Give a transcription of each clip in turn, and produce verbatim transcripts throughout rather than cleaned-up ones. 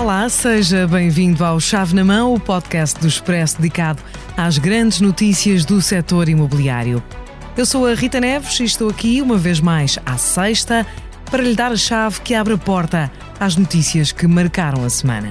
Olá, seja bem-vindo ao Chave na Mão, o podcast do Expresso dedicado às grandes notícias do setor imobiliário. Eu sou a Rita Neves e estou aqui uma vez mais à sexta para lhe dar a chave que abre a porta às notícias que marcaram a semana.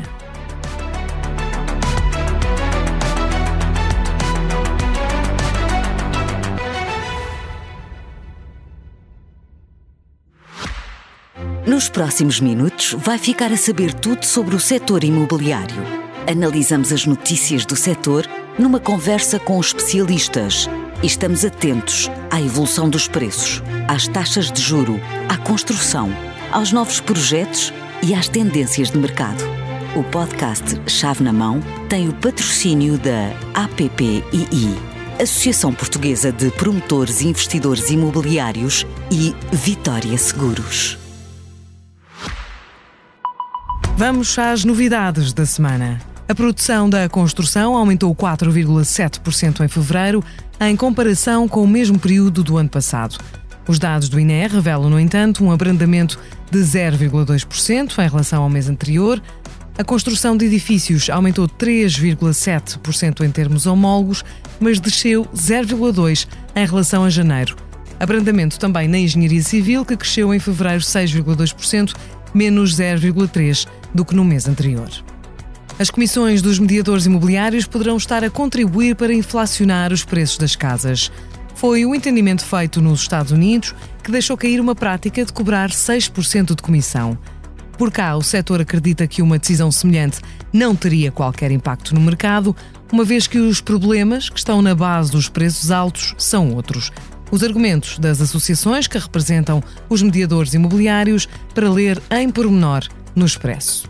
Nos próximos minutos vai ficar a saber tudo sobre o setor imobiliário. Analisamos as notícias do setor numa conversa com especialistas e estamos atentos à evolução dos preços, às taxas de juro, à construção, aos novos projetos e às tendências de mercado. O podcast Chave na Mão tem o patrocínio da A P P I I, Associação Portuguesa de Promotores e Investidores Imobiliários, e Vitória Seguros. Vamos às novidades da semana. A produção da construção aumentou quatro vírgula sete por cento em fevereiro, em comparação com o mesmo período do ano passado. Os dados do I N E revelam, no entanto, um abrandamento de zero vírgula dois por cento em relação ao mês anterior. A construção de edifícios aumentou três vírgula sete por cento em termos homólogos, mas desceu zero vírgula dois por cento em relação a janeiro. Abrandamento também na engenharia civil, que cresceu em fevereiro seis vírgula dois por cento, menos zero vírgula três por cento do que no mês anterior. As comissões dos mediadores imobiliários poderão estar a contribuir para inflacionar os preços das casas. Foi o entendimento feito nos Estados Unidos que deixou cair uma prática de cobrar seis por cento de comissão. Por cá, o setor acredita que uma decisão semelhante não teria qualquer impacto no mercado, uma vez que os problemas que estão na base dos preços altos são outros. Os argumentos das associações que representam os mediadores imobiliários, para ler em pormenor no Expresso.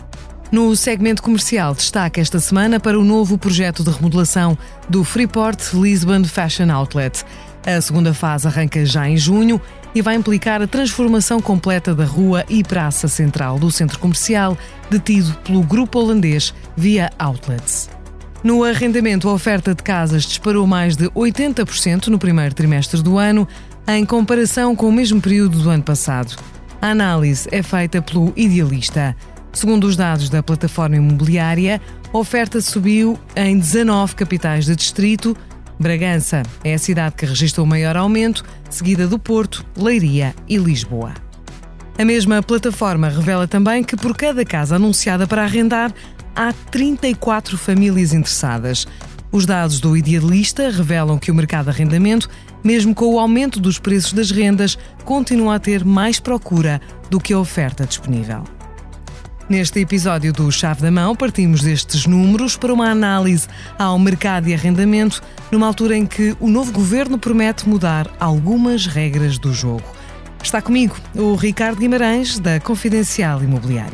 No segmento comercial, destaque esta semana para o novo projeto de remodelação do Freeport Lisbon Fashion Outlet. A segunda fase arranca já em junho e vai implicar a transformação completa da rua e praça central do centro comercial, detido pelo grupo holandês Via Outlets. No arrendamento, a oferta de casas disparou mais de oitenta por cento no primeiro trimestre do ano, em comparação com o mesmo período do ano passado. A análise é feita pelo Idealista. Segundo os dados da plataforma imobiliária, a oferta subiu em dezanove capitais de distrito. Bragança é a cidade que registrou o maior aumento, seguida do Porto, Leiria e Lisboa. A mesma plataforma revela também que por cada casa anunciada para arrendar, há trinta e quatro famílias interessadas. Os dados do Idealista revelam que o mercado de arrendamento, mesmo com o aumento dos preços das rendas, continua a ter mais procura do que a oferta disponível. Neste episódio do Chave da Mão, partimos destes números para uma análise ao mercado de arrendamento, numa altura em que o novo governo promete mudar algumas regras do jogo. Está comigo o Ricardo Guimarães, da Confidencial Imobiliário.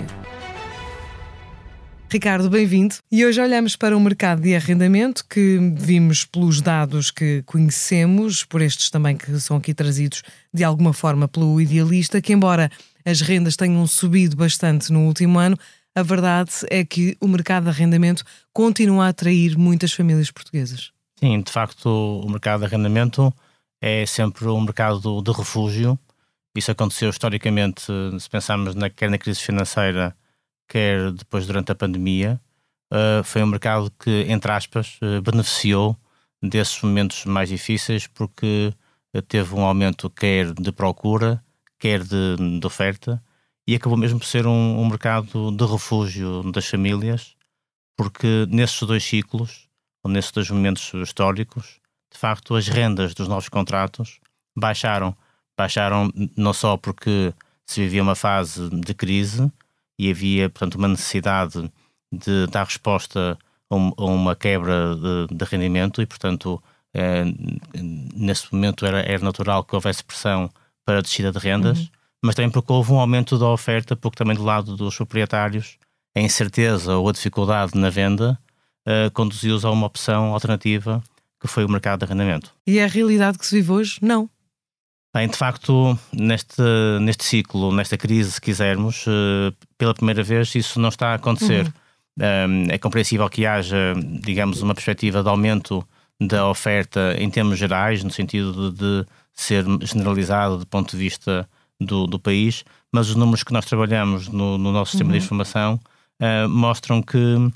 Ricardo, bem-vindo. E hoje olhamos para o mercado de arrendamento, que vimos pelos dados que conhecemos, por estes também que são aqui trazidos de alguma forma pelo Idealista, que embora as rendas tenham subido bastante no último ano, a verdade é que o mercado de arrendamento continua a atrair muitas famílias portuguesas. Sim, de facto o mercado de arrendamento é sempre um mercado de refúgio. Isso aconteceu historicamente, se pensarmos na, quer na crise financeira, quer depois durante a pandemia. Uh, foi um mercado que, entre aspas, uh, beneficiou desses momentos mais difíceis, porque uh, teve um aumento quer de procura, quer de, de oferta, e acabou mesmo por ser um, um mercado de refúgio das famílias, porque nesses dois ciclos, ou nesses dois momentos históricos, de facto as rendas dos novos contratos baixaram. Baixaram não só porque se vivia uma fase de crise, e havia, portanto, uma necessidade de dar resposta a, um, a uma quebra de, de rendimento e, portanto, eh, nesse momento era, era natural que houvesse pressão para a descida de rendas, uhum. Mas também porque houve um aumento da oferta, porque também do lado dos proprietários a incerteza ou a dificuldade na venda eh, conduziu-os a uma opção alternativa, que foi o mercado de arrendamento. E é a realidade que se vive hoje? Não. Bem, de facto, neste, neste ciclo, nesta crise, se quisermos, pela primeira vez isso não está a acontecer. Uhum. É compreensível que haja, digamos, uma perspectiva de aumento da oferta em termos gerais, no sentido de, de ser generalizado do ponto de vista do, do país, mas os números que nós trabalhamos no, no nosso sistema uhum. de informação uh, mostram que, uh,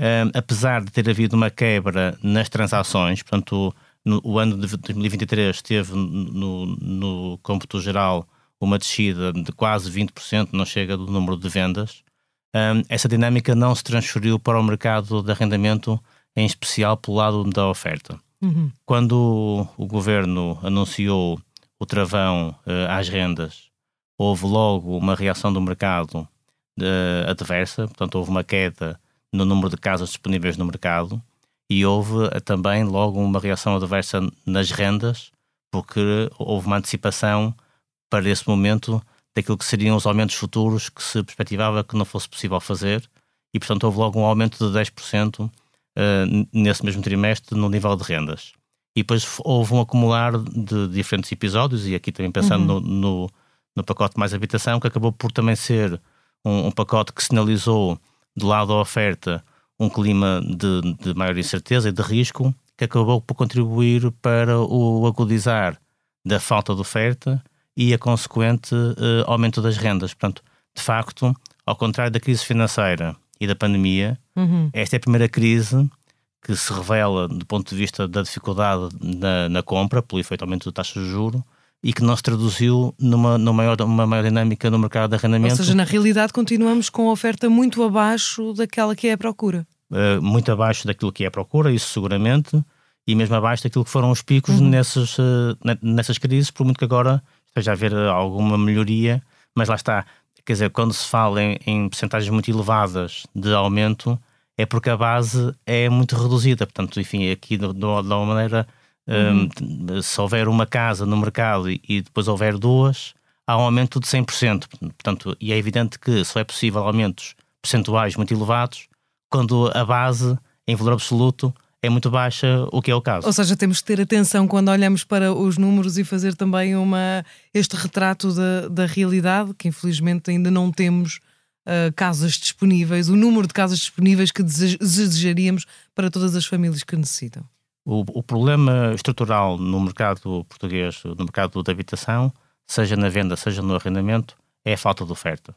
apesar de ter havido uma quebra nas transações, portanto, no, o ano de dois mil e vinte e três teve no, no cômputo geral uma descida de quase vinte por cento, não chega do número de vendas, um, essa dinâmica não se transferiu para o mercado de arrendamento, em especial pelo lado da oferta. Uhum. Quando o, o governo anunciou o travão uh, às rendas, houve logo uma reação do mercado uh, adversa, portanto houve uma queda no número de casas disponíveis no mercado e houve uh, também logo uma reação adversa nas rendas, porque houve uma antecipação para esse momento daquilo que seriam os aumentos futuros que se perspectivava que não fosse possível fazer e, portanto, houve logo um aumento de dez por cento uh, nesse mesmo trimestre no nível de rendas. E depois houve um acumular de diferentes episódios, e aqui também pensando uhum. no, no, no pacote Mais Habitação, que acabou por também ser um, um pacote que sinalizou do lado da oferta um clima de, de maior incerteza e de risco, que acabou por contribuir para o agudizar da falta de oferta e a consequente uh, aumento das rendas. Portanto, de facto, ao contrário da crise financeira e da pandemia, uhum. esta é a primeira crise que se revela do ponto de vista da dificuldade na, na compra, pelo efeito aumento da taxa de juros, e que não se traduziu numa, numa, maior, numa maior dinâmica no mercado de arrendamento. Ou seja, na realidade continuamos com a oferta muito abaixo daquela que é a procura. Uh, muito abaixo daquilo que é a procura, isso seguramente, e mesmo abaixo daquilo que foram os picos uhum. nessas, uh, nessas crises, por muito que agora esteja a haver alguma melhoria, mas lá está, quer dizer, quando se fala em, em percentagens muito elevadas de aumento, é porque a base é muito reduzida. Portanto, enfim, aqui de, de uma maneira, uhum. um, se houver uma casa no mercado e, e depois houver duas, há um aumento de cem por cento. Portanto, e é evidente que só é possível aumentos percentuais muito elevados quando a base, em valor absoluto, é muito baixa, o que é o caso. Ou seja, temos que ter atenção quando olhamos para os números e fazer também uma, este retrato da, da realidade, que infelizmente ainda não temos uh, casas disponíveis, o número de casas disponíveis que desejaríamos para todas as famílias que necessitam. O, o problema estrutural no mercado português, no mercado de habitação, seja na venda, seja no arrendamento, é a falta de oferta.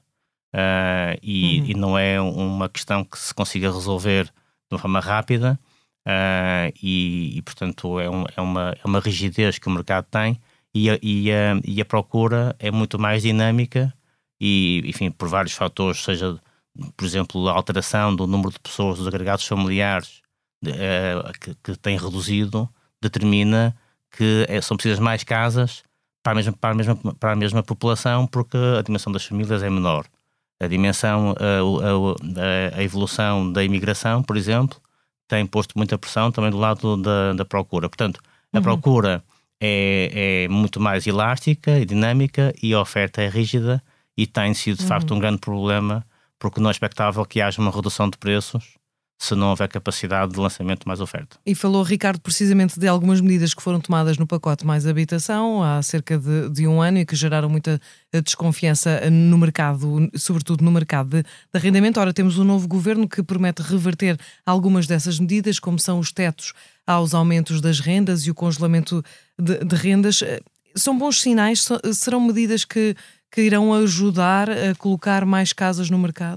Uh, e, uhum. e não é uma questão que se consiga resolver de uma forma rápida. Uh, e, e, portanto, é, um, é, uma, é uma rigidez que o mercado tem e a, e, a, e a procura é muito mais dinâmica e, enfim, por vários fatores, seja, por exemplo, a alteração do número de pessoas, dos agregados familiares de, uh, que, que tem reduzido, determina que é, são precisas mais casas para a, mesma, para, a mesma, para a mesma população, porque a dimensão das famílias é menor. A dimensão, a, a, a evolução da imigração, por exemplo, tem posto muita pressão também do lado da, da procura. Portanto, a uhum. procura é, é muito mais elástica e dinâmica e a oferta é rígida e tem sido, de uhum. facto, um grande problema, porque não é expectável que haja uma redução de preços se não houver capacidade de lançamento de mais oferta. E falou, Ricardo, precisamente de algumas medidas que foram tomadas no pacote Mais Habitação há cerca de, de um ano e que geraram muita desconfiança no mercado, sobretudo no mercado de, de arrendamento. Ora, temos um novo governo que promete reverter algumas dessas medidas, como são os tetos aos aumentos das rendas e o congelamento de, de rendas. São bons sinais? Serão medidas que, que irão ajudar a colocar mais casas no mercado?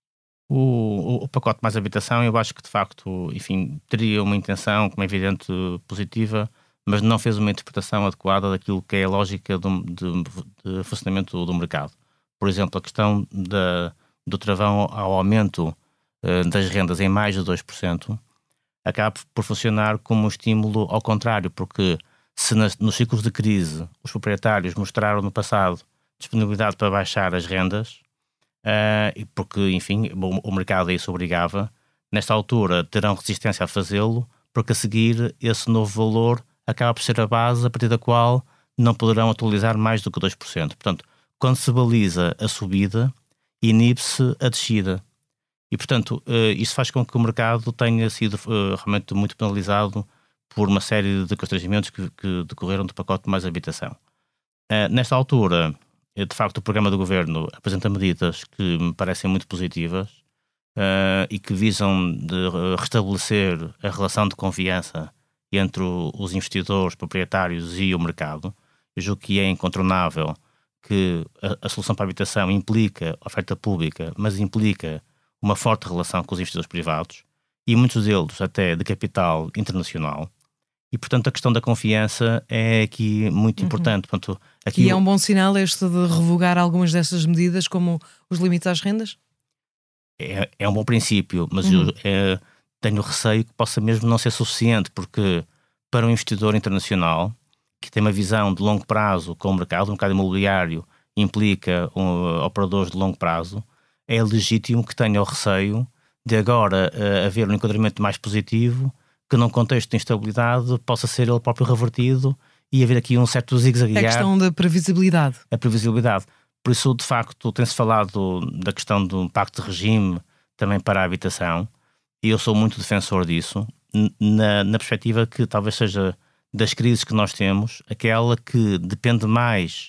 O, o, o pacote Mais Habitação, eu acho que de facto, enfim, teria uma intenção, como é evidente, positiva, mas não fez uma interpretação adequada daquilo que é a lógica do, de, de funcionamento do mercado. Por exemplo, a questão da, do travão ao aumento uh, das rendas em mais de dois por cento acaba por funcionar como um estímulo ao contrário, porque se nas, nos ciclos de crise os proprietários mostraram no passado disponibilidade para baixar as rendas, Uh, porque, enfim, o, o mercado a isso obrigava, nesta altura terão resistência a fazê-lo, porque a seguir esse novo valor acaba por ser a base a partir da qual não poderão atualizar mais do que dois por cento. Portanto, quando se baliza a subida, inibe-se a descida. E, portanto, uh, isso faz com que o mercado tenha sido uh, realmente muito penalizado por uma série de constrangimentos que, que decorreram do pacote Mais Habitação. Uh, nesta altura, de facto, o programa do governo apresenta medidas que me parecem muito positivas uh, e que visam de restabelecer a relação de confiança entre o, os investidores, proprietários e o mercado. Eu julgo que é incontornável que a, a solução para a habitação implica oferta pública, mas implica uma forte relação com os investidores privados e muitos deles até de capital internacional. E, portanto, a questão da confiança é aqui muito uhum. importante. Portanto, aqui e é um bom sinal este de revogar algumas dessas medidas, como os limites às rendas? É, é um bom princípio, mas uhum. eu é, tenho receio que possa mesmo não ser suficiente, porque para um investidor internacional que tem uma visão de longo prazo com o mercado, o mercado imobiliário implica um, operadores de longo prazo, é legítimo que tenha o receio de agora uh, haver um enquadramento mais positivo, que num contexto de instabilidade possa ser ele próprio revertido e haver aqui um certo zigue-zaguear. A questão da previsibilidade. A previsibilidade. Por isso, de facto, tem-se falado da questão do pacto de regime também para a habitação, e eu sou muito defensor disso, na, na perspectiva que talvez seja das crises que nós temos, aquela que depende mais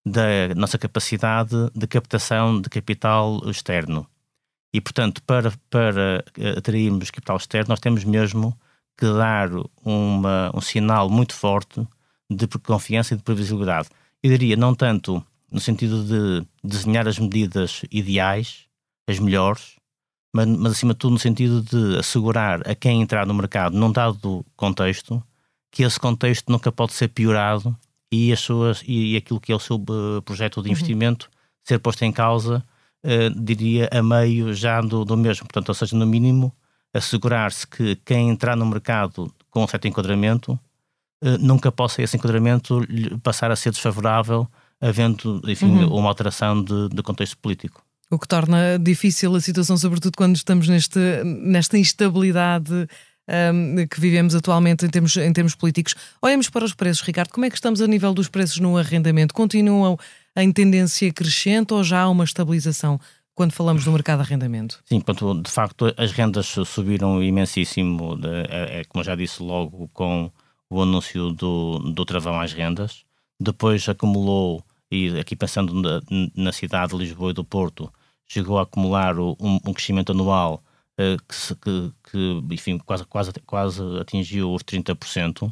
da nossa capacidade de captação de capital externo. E, portanto, para, para atrairmos capital externo, nós temos mesmo que dar uma, um sinal muito forte de confiança e de previsibilidade. Eu diria, não tanto no sentido de desenhar as medidas ideais, as melhores, mas, mas acima de tudo no sentido de assegurar a quem entrar no mercado num dado contexto, que esse contexto nunca pode ser piorado e, as suas, e aquilo que é o seu projeto de investimento uhum. ser posto em causa, uh, diria, a meio já do, do mesmo. Portanto, ou seja, no mínimo, assegurar-se que quem entrar no mercado com um certo enquadramento uh, nunca possa esse enquadramento passar a ser desfavorável, havendo, enfim, uhum. uma alteração de, de contexto político. O que torna difícil a situação, sobretudo quando estamos neste, nesta instabilidade um, que vivemos atualmente em termos, em termos políticos. Olhamos para os preços, Ricardo. Como é que estamos a nível dos preços no arrendamento? Continuam em tendência crescente ou já há uma estabilização quando falamos do mercado de arrendamento? Sim, portanto, de facto as rendas subiram imensíssimo, de, é, é, como eu já disse logo, com o anúncio do, do travão às rendas. Depois acumulou, e aqui pensando na, na cidade de Lisboa e do Porto, chegou a acumular um, um crescimento anual uh, que, que, que enfim, quase, quase, quase atingiu os trinta por cento.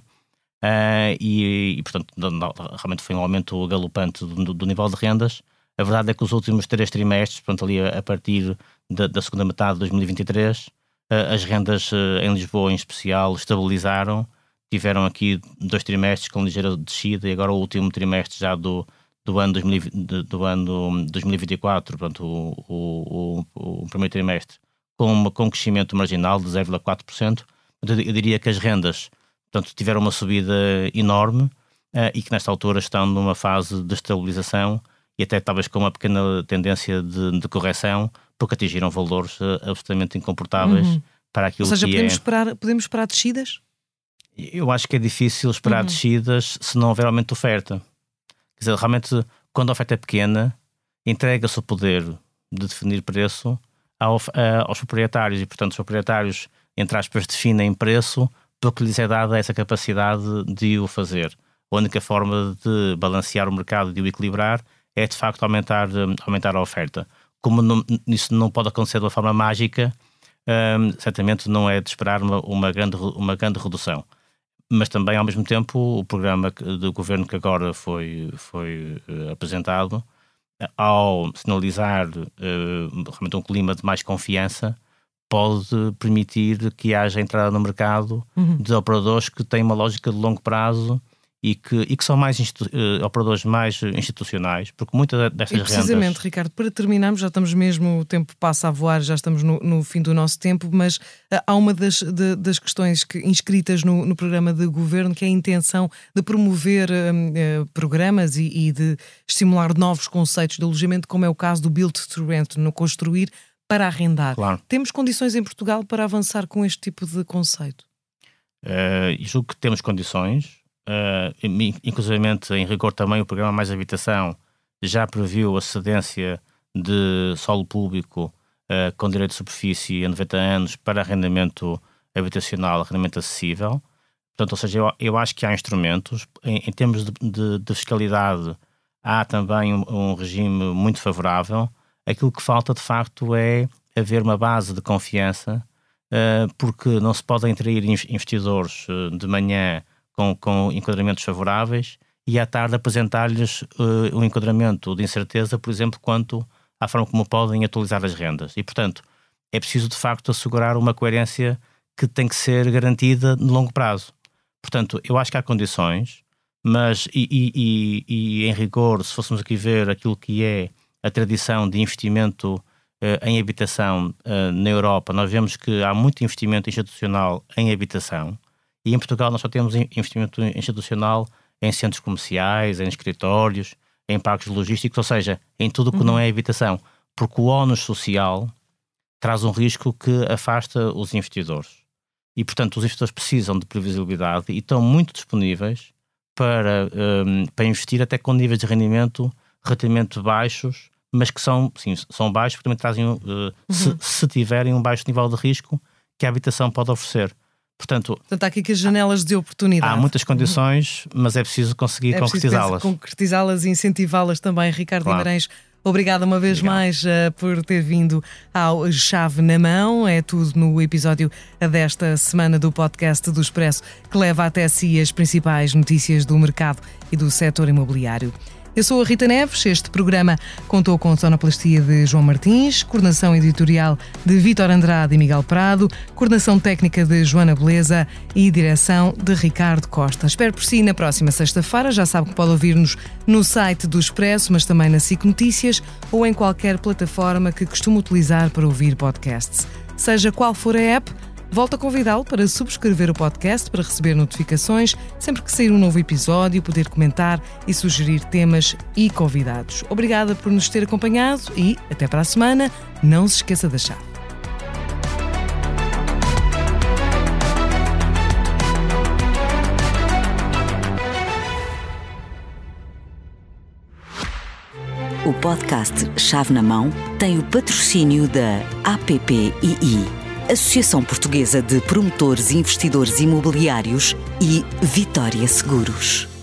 Uh, e, e, portanto, realmente foi um aumento galopante do, do nível de rendas. A verdade é que os últimos três trimestres, portanto, ali a, a partir da, da segunda metade de dois mil e vinte e três, uh, as rendas uh, em Lisboa em especial estabilizaram. Tiveram aqui dois trimestres com ligeira descida e agora o último trimestre já do, do, ano, dois mil e vinte, do ano dois mil e vinte e quatro, portanto, o, o, o, o primeiro trimestre, com, uma, com um crescimento marginal de zero vírgula quatro por cento. Eu diria que as rendas, portanto, tiveram uma subida enorme uh, e que nesta altura estão numa fase de estabilização e até talvez com uma pequena tendência de, de correção, porque atingiram valores uh, absolutamente incomportáveis uhum. para aquilo que é... Ou seja, podemos, esperar, podemos esperar descidas? Eu acho que é difícil esperar uhum. descidas se não houver aumento de oferta. Quer dizer, realmente, quando a oferta é pequena, entrega-se o poder de definir preço ao, a, aos proprietários e, portanto, os proprietários, entre aspas, definem preço porque lhes é dada essa capacidade de o fazer. A única forma de balancear o mercado e de o equilibrar é, de facto, aumentar, aumentar a oferta. Como não, isso não pode acontecer de uma forma mágica, hum, certamente não é de esperar uma, uma, grande, uma grande redução. Mas também, ao mesmo tempo, o programa do governo que agora foi, foi uh, apresentado, ao sinalizar uh, realmente um clima de mais confiança, pode permitir que haja entrada no mercado uhum. de operadores que têm uma lógica de longo prazo e que, e que são mais uh, operadores mais institucionais, porque muitas destas rendas... Precisamente, Ricardo, para terminarmos, já estamos mesmo, o tempo passa a voar, já estamos no, no fim do nosso tempo, mas uh, há uma das, de, das questões que, inscritas no, no programa de governo, que é a intenção de promover uh, uh, programas e, e de estimular novos conceitos de alojamento, como é o caso do Build to Rent, no construir para arrendar. Claro. Temos condições em Portugal para avançar com este tipo de conceito? Uh, julgo que temos condições. Uh, inclusivamente, em rigor também, o programa Mais Habitação já previu a cedência de solo público uh, com direito de superfície a noventa anos para arrendamento habitacional, arrendamento acessível. Portanto, ou seja, eu, eu acho que há instrumentos. Em, em termos de, de, de fiscalidade, há também um, um regime muito favorável. Aquilo que falta, de facto, é haver uma base de confiança, uh, porque não se podem atrair investidores uh, de manhã Com, com enquadramentos favoráveis e à tarde apresentar-lhes uh, um enquadramento de incerteza, por exemplo, quanto à forma como podem atualizar as rendas. E, portanto, é preciso de facto assegurar uma coerência que tem que ser garantida no longo prazo. Portanto, eu acho que há condições, mas e, e, e, e em rigor, se fôssemos aqui ver aquilo que é a tradição de investimento eh, em habitação eh, na Europa, nós vemos que há muito investimento institucional em habitação, e em Portugal nós só temos investimento institucional em centros comerciais, em escritórios, em parques logísticos, ou seja, em tudo o que uhum. não é habitação, porque o ónus social traz um risco que afasta os investidores. E, portanto, os investidores precisam de previsibilidade e estão muito disponíveis para, um, para investir até com níveis de rendimento relativamente baixos, mas que são, sim, são baixos porque também trazem, uh, uhum. se, se tiverem um baixo nível de risco que a habitação pode oferecer. Portanto, Portanto, há aqui que as janelas de oportunidade. Há muitas condições, uhum. mas é preciso conseguir é concretizá-las. concretizá-las e incentivá-las também. Ricardo claro. Guimarães, obrigada uma vez Obrigado. mais uh, por ter vindo ao Chave na Mão. É tudo no episódio desta semana do podcast do Expresso, que leva até si as principais notícias do mercado e do setor imobiliário. Eu sou a Rita Neves. Este programa contou com a sonoplastia de João Martins, coordenação editorial de Vítor Andrade e Miguel Prado, coordenação técnica de Joana Beleza e direção de Ricardo Costa. Espero por si na próxima sexta-feira. Já sabe que pode ouvir-nos no site do Expresso, mas também na SIC Notícias ou em qualquer plataforma que costuma utilizar para ouvir podcasts. Seja qual for a app, volto a convidá-lo para subscrever o podcast para receber notificações sempre que sair um novo episódio, poder comentar e sugerir temas e convidados. Obrigada por nos ter acompanhado e até para a semana. Não se esqueça da chave. O podcast Chave na Mão tem o patrocínio da A P P I I, Associação Portuguesa de Promotores e Investidores Imobiliários, e Vitória Seguros.